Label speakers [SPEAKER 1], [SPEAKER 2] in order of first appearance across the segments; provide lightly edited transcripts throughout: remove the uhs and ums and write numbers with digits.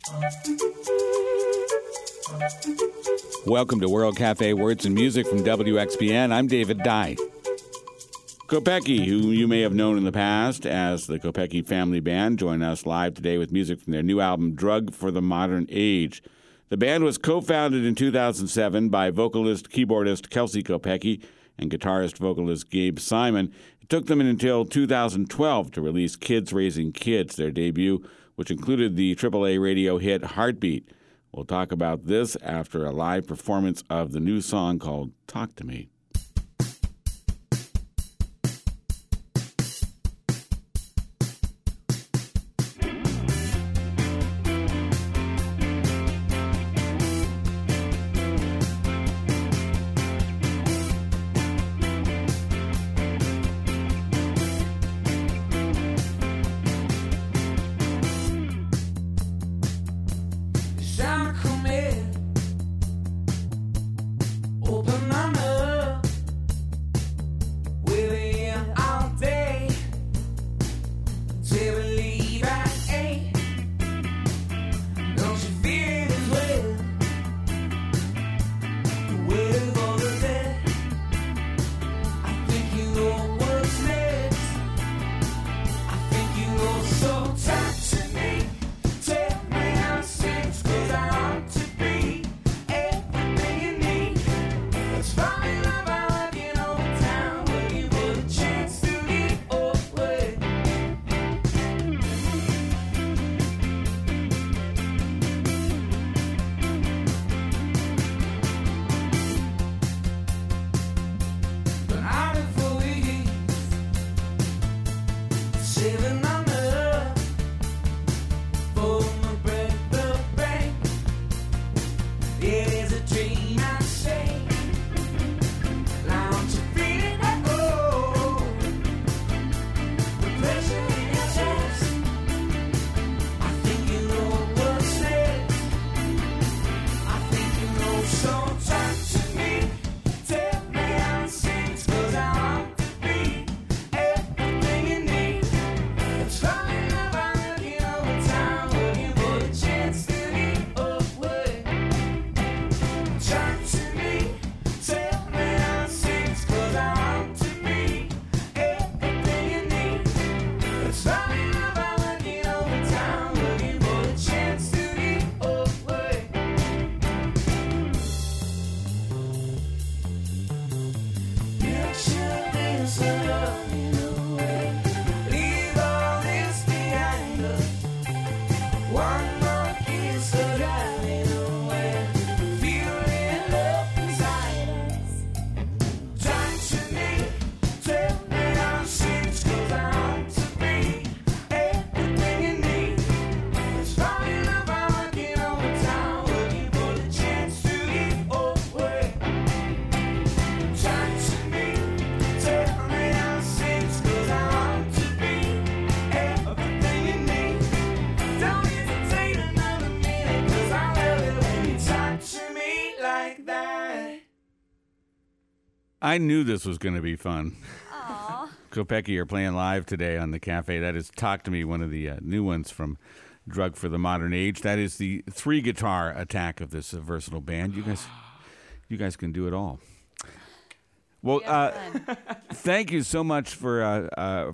[SPEAKER 1] Welcome to World Cafe Words and Music from WXBN. I'm David Dye. Kopecky, who you may have known in the past as the Kopecky Family Band, join us live today with music from their new album, Drug for the Modern Age. The band was co-founded in 2007 by vocalist-keyboardist Kelsey Kopecky and guitarist-vocalist Gabe Simon. It took them until 2012 to release Kids Raising Kids, their debut, which included the AAA radio hit Heartbeat. We'll talk about this after a live performance of the new song called Talk to Me. I knew this was going to be fun.
[SPEAKER 2] Aww.
[SPEAKER 1] Kopecky, you're playing live today on the cafe. That is Talk to Me, one of the new ones from Drug for the Modern Age. That is the 3-guitar attack of this versatile band. You guys can do it all. Well, thank you so much for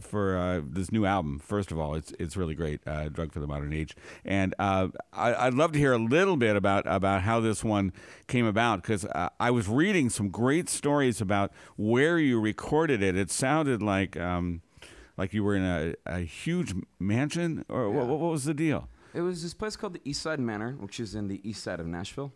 [SPEAKER 1] this new album. First of all, it's really great, Drug for the Modern Age, and I'd love to hear a little bit about how this one came about, because I was reading some great stories about where you recorded it. It sounded like you were in a huge mansion, or
[SPEAKER 3] yeah.
[SPEAKER 1] what was the deal?
[SPEAKER 3] It was this place called the East Side Manor, which is in the east side of Nashville,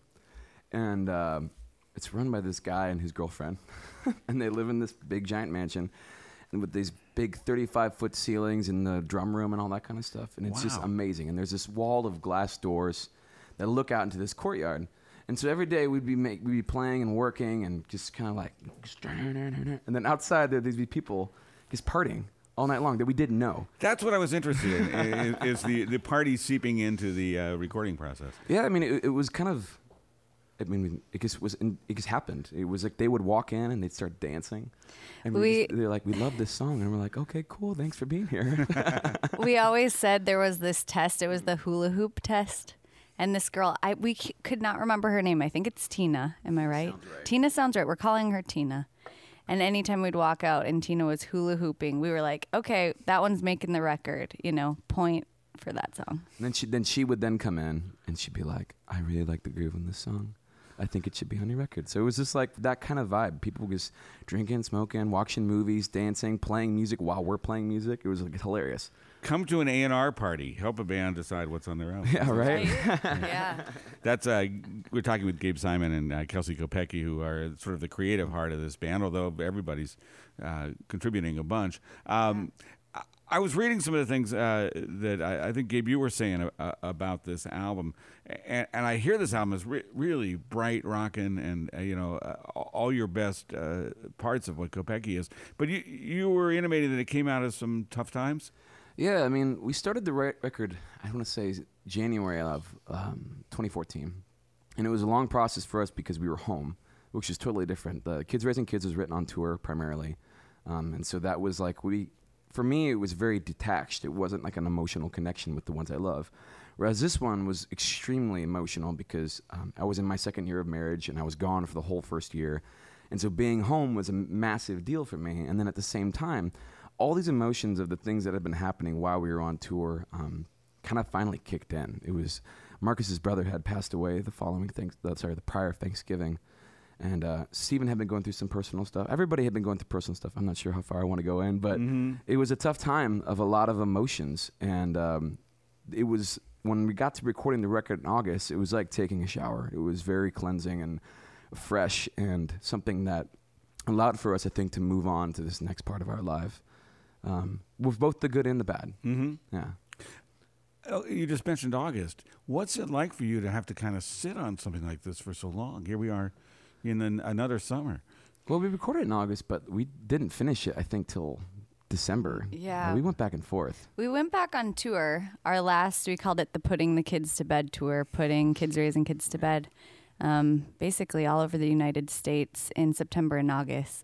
[SPEAKER 3] and it's run by this guy and his girlfriend. And they live in this big giant mansion and with these big 35-foot ceilings in the drum room and all that kind of stuff. And it's just amazing. And there's this wall of glass doors that look out into this courtyard. And so every day we'd be playing and working and just kind of like, and then outside there'd be people just partying all night long that we didn't know.
[SPEAKER 1] That's what I was interested in, is the party seeping into the recording process.
[SPEAKER 3] Yeah, I mean, it was kind of... I mean, it just happened. It was like they would walk in and they'd start dancing, and they're like, "We love this song," and we're like, "Okay, cool, thanks for being here."
[SPEAKER 2] We always said there was this test. It was the hula hoop test, And this girl, we could not remember her name. I think it's Tina. Am I right?
[SPEAKER 3] Sounds right.
[SPEAKER 2] Tina sounds right. We're calling her Tina. And anytime we'd walk out and Tina was hula hooping, we were like, okay, that one's making the record, point for that song.
[SPEAKER 3] And then she would then come in and she'd be like, I really like the groove in this song. I think it should be on your record. So it was just like that kind of vibe. People just drinking, smoking, watching movies, dancing, playing music while we're playing music. It was like hilarious.
[SPEAKER 1] Come to an A&R party. Help a band decide what's on their album.
[SPEAKER 3] Yeah, right?
[SPEAKER 2] Yeah.
[SPEAKER 1] That's we're talking with Gabe Simon and Kelsey Kopecky, who are sort of the creative heart of this band, although everybody's contributing a bunch. I was reading some of the things that I think, Gabe, you were saying about this album, and I hear this album is really bright, rocking, and all your best parts of what Kopecky is. But you were intimating that it came out of some tough times.
[SPEAKER 3] Yeah, I mean, we started the record, I want to say January of 2014. And it was a long process for us because we were home, which is totally different. The Kids Raising Kids was written on tour primarily. And so that was like, for me, it was very detached. It wasn't like an emotional connection with the ones I love. Whereas this one was extremely emotional because I was in my second year of marriage and I was gone for the whole first year. And so being home was a massive deal for me. And then at the same time, all these emotions of the things that had been happening while we were on tour kind of finally kicked in. It was Marcus's brother had passed away the prior Thanksgiving, and Steven had been going through some personal stuff. Everybody had been going through personal stuff. I'm not sure how far I want to go in, but it was a tough time of a lot of emotions. And it was when we got to recording the record in August, it was like taking a shower. It was very cleansing and fresh, and something that allowed for us, I think, to move on to this next part of our life. With both the good and the bad. Mm-hmm. Yeah.
[SPEAKER 1] Oh, you just mentioned August. What's it like for you to have to kind of sit on something like this for so long? Here we are in another summer.
[SPEAKER 3] Well, we recorded in August, but we didn't finish it, I think, till December.
[SPEAKER 2] Yeah.
[SPEAKER 3] We went back and forth.
[SPEAKER 2] We went back on tour. Our last, we called it the Putting the Kids to Bed tour, putting Kids Raising Kids to Bed. Basically all over the United States in September and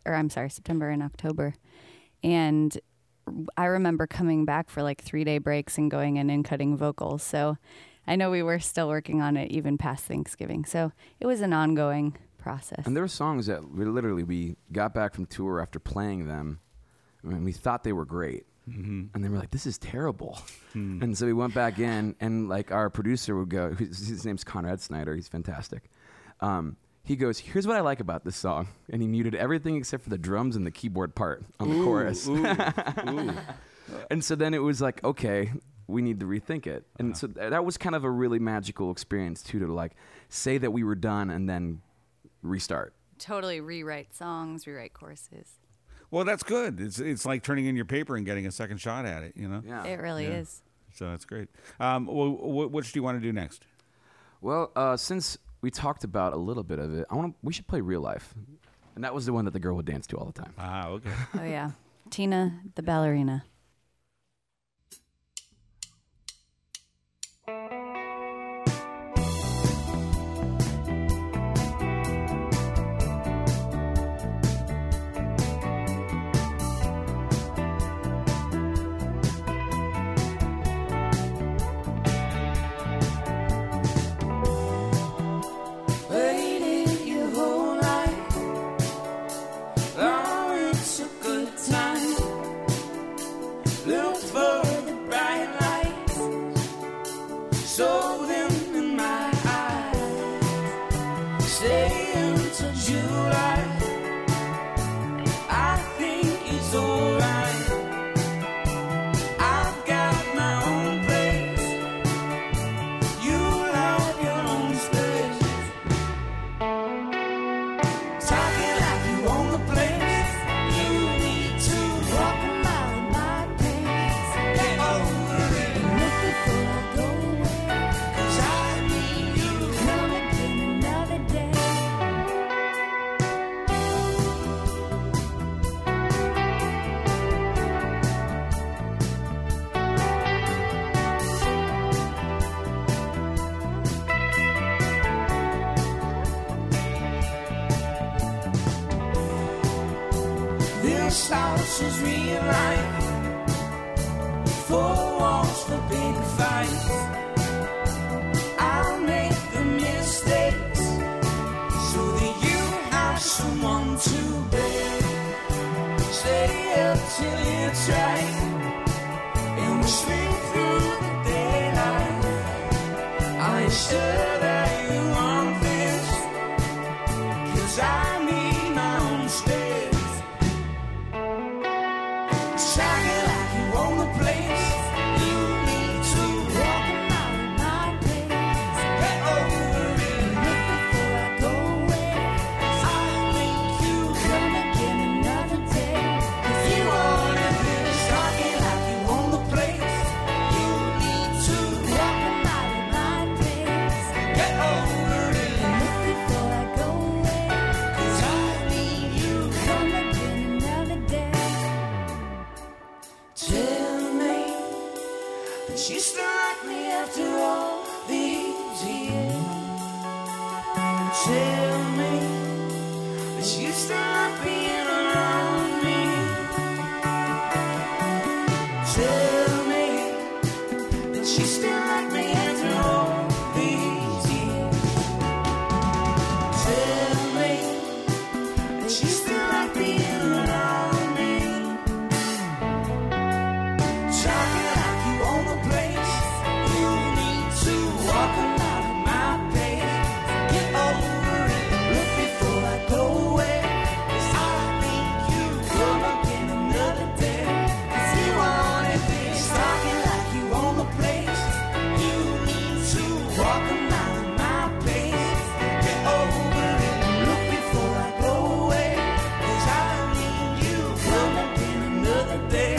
[SPEAKER 2] October. And I remember coming back for like 3-day breaks and going in and cutting vocals. So I know we were still working on it even past Thanksgiving. So it was an ongoing process.
[SPEAKER 3] And there were songs that we got back from tour after playing them. I mean, we thought they were great. Mm-hmm. And they were like, this is terrible. And so we went back in, and like our producer would go, his name's Conrad Snyder. He's fantastic. He goes, here's what I like about this song. And he muted everything except for the drums and the keyboard part on the chorus. Ooh. And so then it was like, okay, we need to rethink it. And so that was kind of a really magical experience, too, to like say that we were done and then restart.
[SPEAKER 2] Totally rewrite songs, rewrite choruses.
[SPEAKER 1] Well, that's good. It's like turning in your paper and getting a second shot at it,
[SPEAKER 3] Yeah.
[SPEAKER 2] It really is.
[SPEAKER 1] So that's great. Well, what do you want to do next?
[SPEAKER 3] Well, since we talked about a little bit of it, we should play Real Life. And that was the one that the girl would dance to all the time.
[SPEAKER 1] Ah, okay.
[SPEAKER 2] Oh, yeah. Tina, the ballerina.
[SPEAKER 4] This house is real life. 4 walls for big fights. I'll someone to bed. Stay up till it's right, and we'll swing through the daylight. Are you sure that you want this? 'Cause I need my own space. Talking like you own the place. You need to walk around my place. Get over it. Look before I go away. I make you come again another day. 'Cause you wanted this. Talking like you own the place. You need to walk around my place. Get over it. Look before I go away. 'Cause I need you come again another day. Tell me that you still like me after all these years. Tell me that you still like being around me. Tell me that you still like me after all these years. Tell me that you still like being around me. Talking like you own the place. You need to walk around my place. Get over it. Look before I go away. 'Cause I think you come again another day. 'Cause you wanted this. Talking like you own the place. You need to walk around my place. Get over it. Look before I go away. 'Cause I need you come again another day.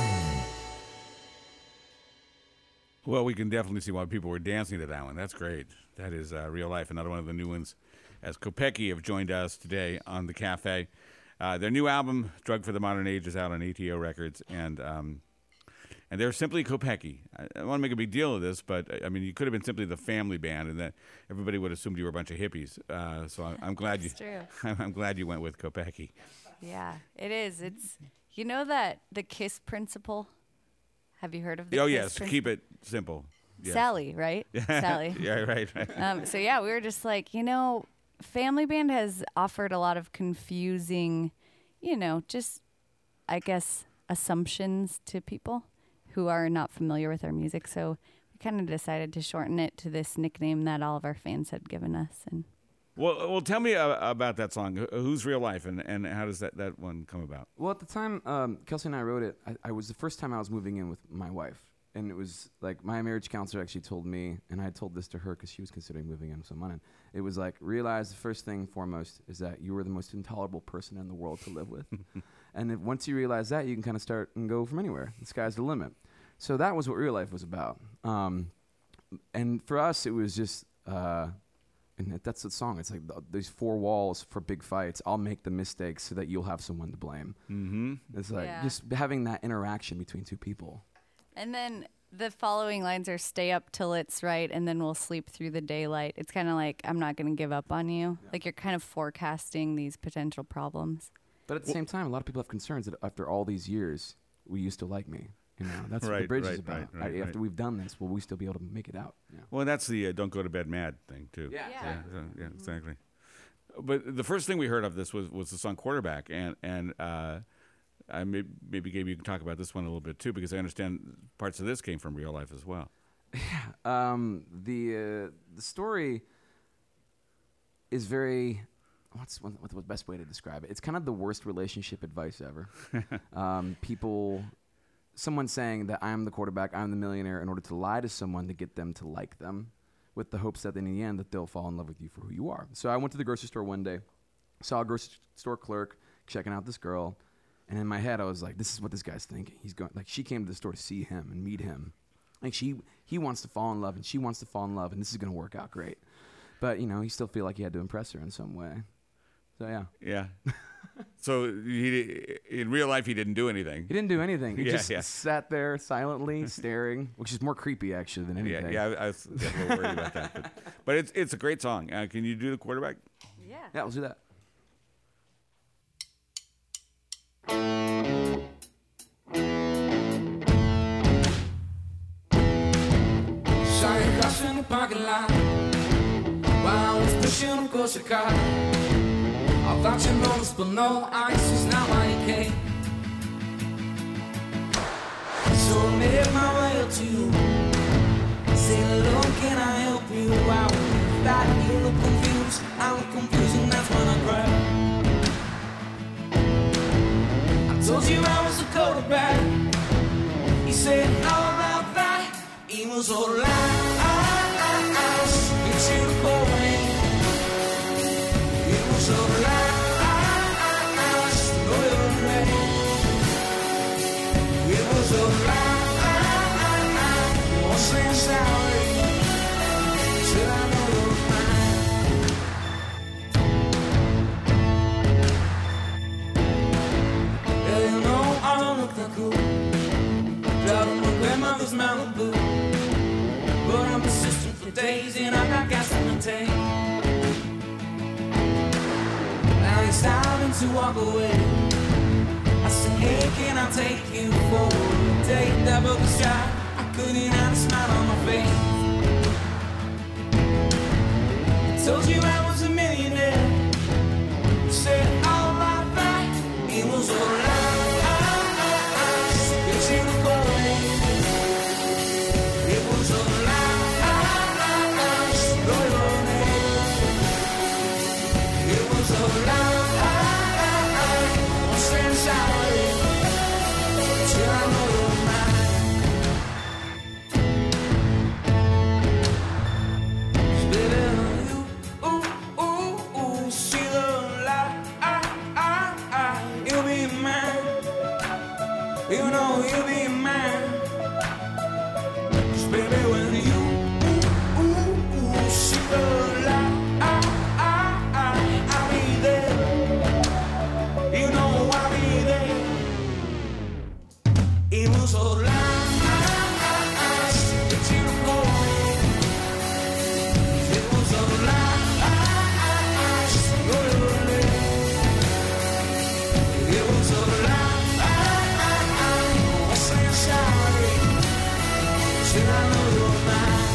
[SPEAKER 1] Well, we can definitely see why people were dancing to that one. That's great. That is Real Life, another one of the new ones. As Kopecky have joined us today on the Cafe. Their new album, Drug for the Modern Age, is out on ATO Records, and they're simply Kopecky. I don't want to make a big deal of this, but I mean, you could have been simply the Family Band, and that everybody would have assumed you were a bunch of hippies. So I'm glad
[SPEAKER 2] It's true.
[SPEAKER 1] I'm glad you went with Kopecky.
[SPEAKER 2] Yeah, it is. It's that the KISS principle. Have you heard of the
[SPEAKER 1] Oh
[SPEAKER 2] KISS
[SPEAKER 1] yes,
[SPEAKER 2] principle?
[SPEAKER 1] keep it simple. Yes.
[SPEAKER 2] Sally, right? Sally.
[SPEAKER 1] Yeah, right.
[SPEAKER 2] So yeah, we were just like, Family Band has offered a lot of confusing, just I guess assumptions to people who are not familiar with our music. So we kind of decided to shorten it to this nickname that all of our fans had given us. And
[SPEAKER 1] Well, tell me about that song. Who's Real Life, and how does that one come about?
[SPEAKER 3] Well, at the time, Kelsey and I wrote it. I was the first time I was moving in with my wife. And it was like my marriage counselor actually told me, and I told this to her because she was considering moving in with someone. And it was like, realize the first thing foremost is that you are the most intolerable person in the world to live with. And once you realize that, you can kind of start and go from anywhere. The sky's the limit. So that was what Real Life was about. And for us, it was just, and that's the song. It's like these four walls for big fights. I'll make the mistakes so that you'll have someone to blame.
[SPEAKER 1] Mm-hmm.
[SPEAKER 3] It's like
[SPEAKER 2] Yeah.
[SPEAKER 3] just having that interaction between two people.
[SPEAKER 2] And then the following lines are stay up till it's right, and then we'll sleep through the daylight. It's kind of like, I'm not going to give up on you. Yeah. Like you're kind of forecasting these potential problems.
[SPEAKER 3] But at the same time, a lot of people have concerns that after all these years, will you still like me? That's what the bridge is about. After we've done this, will we still be able to make it out? Yeah.
[SPEAKER 1] Well, that's the don't go to bed mad thing, too.
[SPEAKER 3] Yeah.
[SPEAKER 1] Yeah, exactly. But the first thing we heard of this was the song Quarterback, and I maybe Gabe, you can talk about this one a little bit too, because I understand parts of this came from Real Life as well.
[SPEAKER 3] Yeah. The story is very. What's the best way to describe it? It's kind of the worst relationship advice ever. Someone saying that I'm the quarterback, I'm the millionaire, in order to lie to someone to get them to like them, with the hopes that in the end that they'll fall in love with you for who you are. So I went to the grocery store one day, saw a grocery store clerk checking out this girl. And in my head, I was like, this is what this guy's thinking. He's going, like, she came to the store to see him and meet him. Like, he wants to fall in love, and she wants to fall in love, and this is going to work out great. But, he still feel like he had to impress her in some way. So, yeah.
[SPEAKER 1] Yeah. So, in real life, he didn't do anything.
[SPEAKER 3] He didn't do anything. He just sat there silently staring, which is more creepy, actually, than anything.
[SPEAKER 1] Yeah, I was a little worried about that. But it's a great song. Can you do the Quarterback?
[SPEAKER 2] Yeah.
[SPEAKER 3] Yeah, let's do that.
[SPEAKER 4] Saw you crossing in the parking lot while I was pushing across the car. I Thought you noticed, but no, ice was not why you came. So I made my way up to you. Say, hello, can I help you out? That you look confused, I look confused, and that's when I cried. I told you I was a quarterback. He said, how about that? He was all lies. It's you the boy. He was all lies. No, you're right. It was all lies. Won't say sorry. Till I know you're fine. Yeah, you know I don't look that cool. Driving my grandmother's Malibu, but I'm persistent for days and I got gas in the tank. Now he's starting to walk away. I said, hey, can I take you for a date? That book was dry, I couldn't have a smile on my face. I told you I